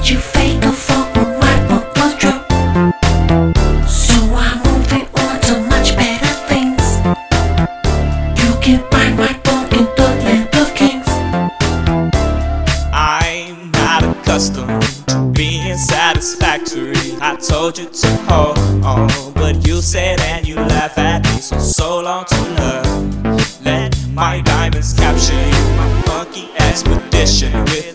you fake a fuck with my was true. So I'm moving on to much better things. You can find my book in the land of kings. I'm not accustomed to being satisfactory. I told you to hold on, but you said and you laugh at me. So long to love. Let my diamonds capture you. My funky expedition with